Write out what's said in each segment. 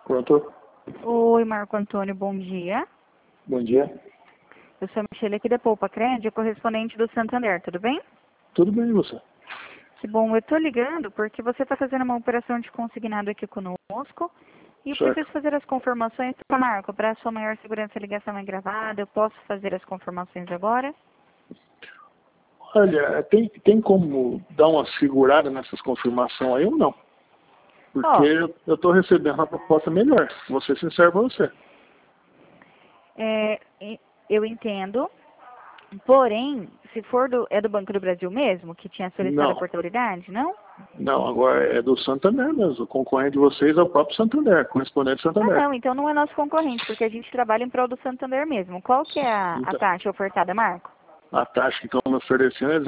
Pronto? Oi, Marco Antônio, bom dia. Bom dia. Eu sou a Michele aqui da Poupa Crédito, correspondente do Santander, tudo bem? Tudo bem, e você? Que bom, eu estou ligando porque você está fazendo uma operação de consignado aqui conosco e eu Certo. preciso fazer as confirmações. Marco, para a sua maior segurança, a ligação é gravada, eu posso fazer as confirmações agora? Olha, tem como dar uma segurada nessas confirmações aí ou não? Porque Ó, eu estou recebendo uma proposta melhor. Vou ser sincero para você. eu entendo, porém, se for do Banco do Brasil mesmo, que tinha solicitado a Não. portabilidade, não? Não, agora é do Santander mesmo. O concorrente de vocês é o próprio Santander, correspondente Ah, Santander. não, então não é nosso concorrente, porque a gente trabalha em prol do Santander mesmo. Qual que é a Então, taxa ofertada, Marco? a taxa que estão me oferecendo é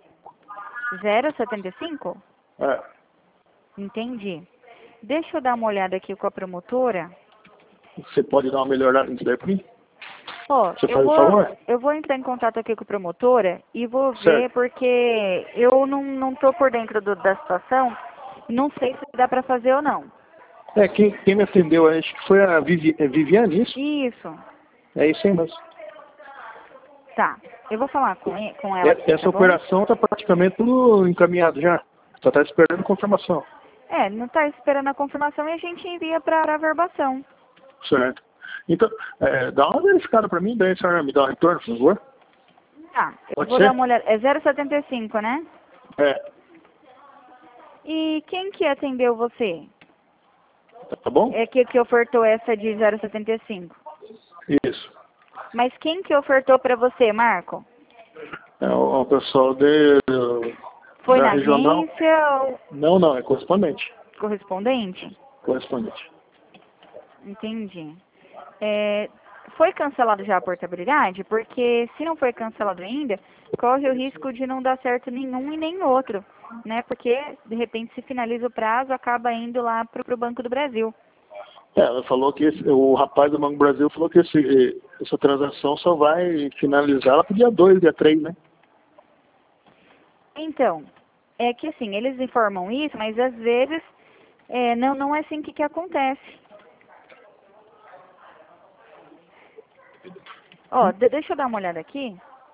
0,75? é, Entendi. Deixa eu dar uma olhada aqui com a promotora. você pode dar uma melhorada nisso daí para mim? Ó, Você faz o favor? eu vou entrar em contato aqui com a promotora e vou ver, Certo. porque eu não tô por dentro da situação, não sei se dá para fazer ou não. Quem me atendeu, acho que foi a Viviane, isso? Isso, É isso aí mesmo. tá. Eu vou falar com ela aqui, Essa tá bom? operação está praticamente tudo encaminhado já. Só está esperando confirmação. É, não tá esperando a confirmação e a gente envia para a verbação. Certo. Então, dá uma verificada para mim, daí a senhora me dá um retorno, por favor. Tá, eu Pode vou dar ser? uma olhada. É 0,75, né? É. E quem que atendeu você? Tá bom? É que ofertou essa de 0,75. Isso. Mas quem que ofertou para você, Marco? É o pessoal Foi da na regional. agência ou Não, é correspondente. correspondente? Correspondente. Entendi. É, foi cancelado já a portabilidade? Porque se não foi cancelado ainda, corre o risco de não dar certo nenhum e nem outro, né? Porque, de repente, se finaliza o prazo, acaba indo lá para o Banco do Brasil. Ela falou que o rapaz do Banco do Brasil falou que essa transação só vai finalizar lá pro dia 2, dia 3, né? Então, é que assim, eles informam isso, mas às vezes não é assim que acontece. Ó, deixa eu dar uma olhada aqui.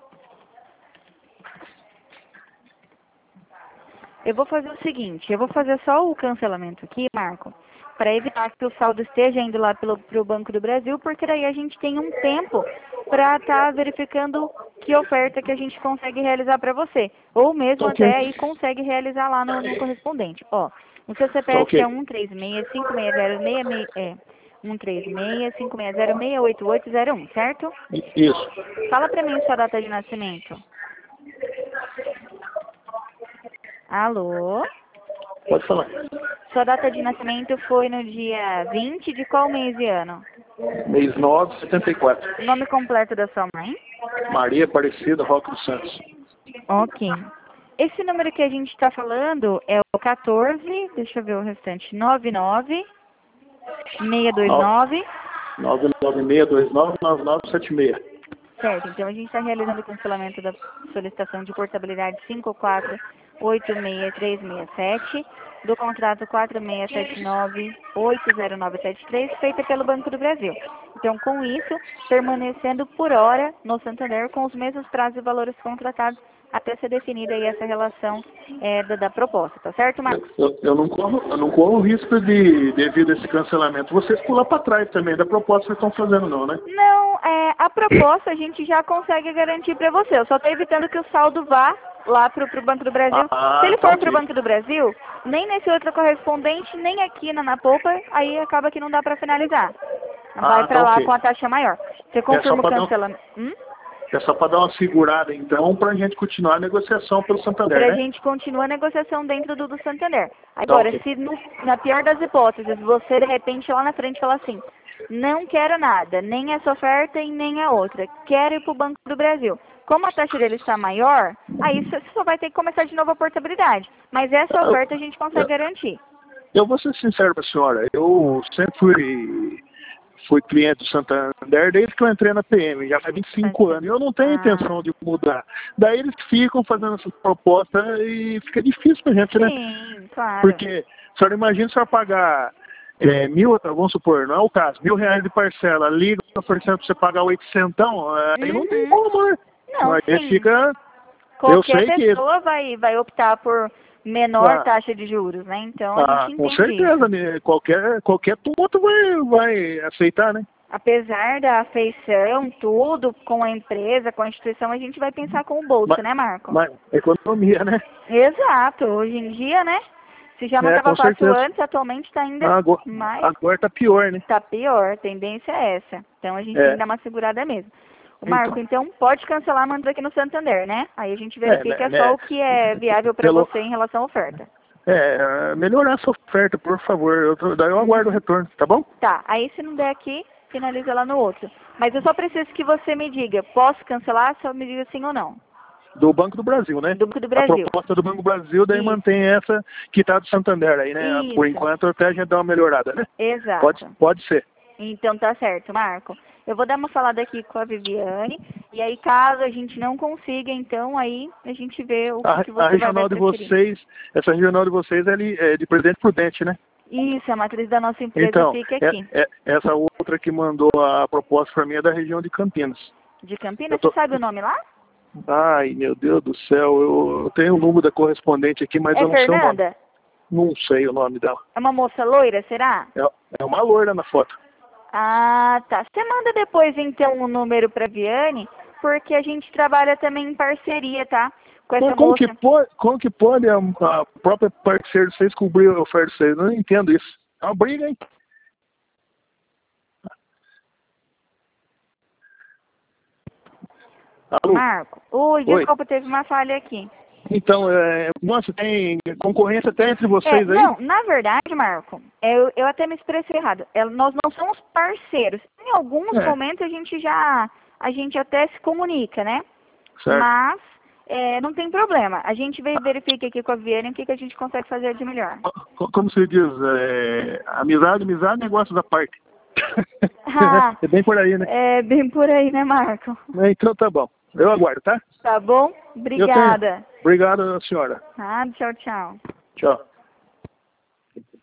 Eu vou fazer o seguinte, eu vou fazer só o cancelamento aqui, Marco, para evitar que o saldo esteja indo lá pro Banco do Brasil, porque daí a gente tem um tempo para estar verificando que oferta que a gente consegue realizar para você. Ou mesmo Tá ok. até aí consegue realizar lá no correspondente. Ó, o seu Tá CPF é ok. 136560688 certo? Isso. Fala para mim sua data de nascimento. Alô? Pode falar. Sua data de nascimento foi no dia 20 de qual mês e ano? Mês 9, 74. O nome completo da sua mãe? Maria Aparecida Roque dos Santos. Ok. Esse número que a gente está falando é o 14, deixa eu ver o restante, 99 629. 996299976. Certo, então a gente está realizando o cancelamento da solicitação de portabilidade 5486367 do contrato 4679-80973, feita pelo Banco do Brasil. Então, com isso, permanecendo por hora no Santander com os mesmos prazos e valores contratados até ser definida aí essa relação da proposta, tá certo, Marcos? Eu não corro o risco de, devido a esse cancelamento, vocês pular para trás também da proposta que vocês estão fazendo, não, né? Não, a proposta a gente já consegue garantir para você. Eu só estou evitando que o saldo vá lá para o Banco do Brasil. Se ele Tá for para o ok. Banco do Brasil, nem nesse outro correspondente, nem aqui na Poupa, aí acaba que não dá para finalizar. Vai Tá para lá ok. com a taxa maior. Você confirma o cancelamento? É só para dar uma segurada, então, para a gente continuar a negociação pelo Santander, Para a né? gente continuar a negociação dentro do Santander. Tá Agora, ok. se na pior das hipóteses, você de repente lá na frente fala assim, não quero nada, nem essa oferta e nem a outra, quero ir para o Banco do Brasil. Como a taxa dele está maior, aí você só vai ter que começar de novo a portabilidade. Mas essa oferta a gente consegue garantir. Eu vou ser sincero para a senhora, eu sempre fui cliente do Santander desde que eu entrei na PM, já faz 25 anos. Eu não tenho intenção de mudar. Daí eles ficam fazendo essas propostas e fica difícil pra gente, né? Sim, claro. Porque a senhora imagina se eu pagar vamos supor, não é o caso, R$ 1.000 de parcela, liga oferecendo para você pagar 800, aí não tem como, né? Não, Aí sim. fica... Qualquer pessoa vai optar por menor taxa de juros, né? Então a gente com entende certeza, isso. né? Qualquer tonto vai aceitar, né? Apesar da afeição, tudo com a empresa, com a instituição, a gente vai pensar com o bolso, né, Marco? Mas economia, né? Exato. Hoje em dia, né? Se já não estava Com fácil certeza. antes, atualmente está ainda mais... Agora tá pior, né? Tá pior, a tendência é essa. Então a gente tem que dar uma segurada mesmo. O Marco, então pode cancelar mandando aqui no Santander, né? Aí a gente verifica só o que é viável para você em relação à oferta. Melhorar essa oferta, por favor. Daí eu aguardo o retorno, tá bom? Tá, aí se não der aqui, finaliza lá no outro. Mas eu só preciso que você me diga, posso cancelar? Só me diga sim ou não. Do Banco do Brasil, né? Do Banco do Brasil. A proposta do Banco do Brasil, daí mantém essa que tá do Santander aí, né? Isso. Por enquanto até a gente dá uma melhorada, né? Exato. Pode ser. Então tá certo, Marco. Eu vou dar uma falada aqui com a Viviane, e aí caso a gente não consiga, então aí a gente vê o que você regional vai de vocês, essa regional de vocês é de Presidente Prudente, né? Isso, a matriz da nossa empresa então, fica aqui. Essa outra que mandou a proposta para mim é da região de Campinas. De Campinas? Você sabe o nome lá? Ai, meu Deus do céu, eu tenho o número da correspondente aqui, mas eu não sei o nome. Fernanda? Não sei o nome dela. É uma moça loira, será? É uma loira na foto. Ah, tá. Você manda depois, então, o número pra Viane, porque a gente trabalha também em parceria, tá? Com essa moça. Como que pode a própria parceira de vocês cobrir a oferta de vocês? Eu não entendo isso. É uma briga, hein? Alô? Marco. Oi, desculpa, teve uma falha aqui. Então, nossa, tem concorrência até entre vocês aí? Não, na verdade, Marco, eu até me expressei errado. Nós não somos parceiros. Em alguns momentos a gente até se comunica, né? Certo. Mas não tem problema. A gente verifica aqui com a Viane o que a gente consegue fazer de melhor. Como se diz, amizade, negócio da parte. É bem por aí, né? É bem por aí, né, Marco? Então tá bom. Eu aguardo, tá? Tá bom? Obrigada. Obrigado, senhora. Tchau, tchau. Tchau.